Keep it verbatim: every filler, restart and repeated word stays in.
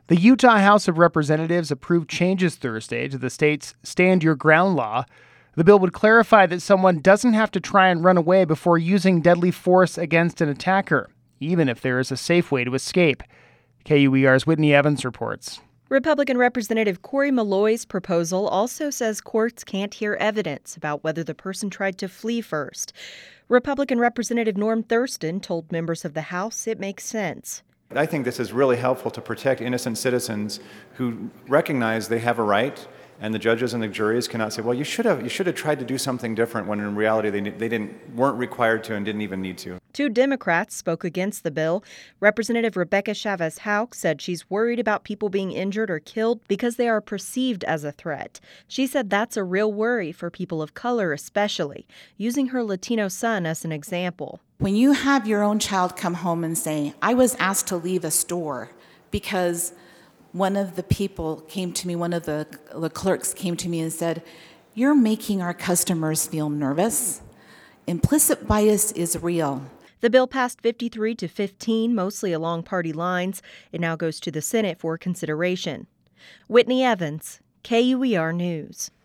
The Utah House of Representatives approved changes Thursday to the state's Stand Your Ground law. The bill would clarify that someone doesn't have to try and run away before using deadly force against an attacker, even if there is a safe way to escape. K U E R's Whitney Evans reports. Republican Representative Cory Malloy's proposal also says courts can't hear evidence about whether the person tried to flee first. Republican Representative Norm Thurston told members of the House it makes sense. I think this is really helpful to protect innocent citizens who recognize they have a right, and the judges and the juries cannot say, well, you should have you should have tried to do something different, when in reality they they didn't weren't required to and didn't even need to. Two Democrats spoke against the bill. Representative Rebecca Chavez Houck said she's worried about people being injured or killed because they are perceived as a threat. She said that's a real worry for people of color especially, using her Latino son as an example. When you have your own child come home and say, I was asked to leave a store because one of the people came to me, one of the, the clerks came to me and said, you're making our customers feel nervous. Implicit bias is real. The bill passed fifty-three to fifteen, mostly along party lines. It now goes to the Senate for consideration. Whitney Evans, K U E R News.